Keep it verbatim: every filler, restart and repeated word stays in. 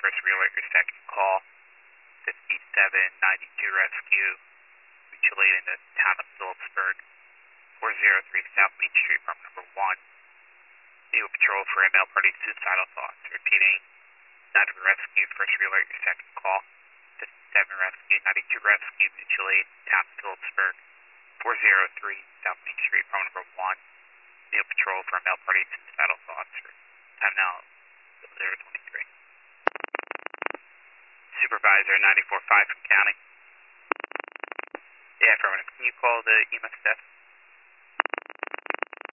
first relay your second call. fifty-seven ninety-two rescue, mutual aid in the town of Phillipsburg. four oh three South Main Street, from number one. New patrol for a male party suicidal thoughts. Repeating, nine for rescue, first relay your second call. fifty-seven rescue, ninety-two rescue, mutual aid, town of Phillipsburg. four oh three South Main Street, from number one. New patrol for a male party suicidal thoughts. Time now, zero twenty-three. Supervisor ninety-four five from county. Yeah, affirmative. Can you call the E M S desk?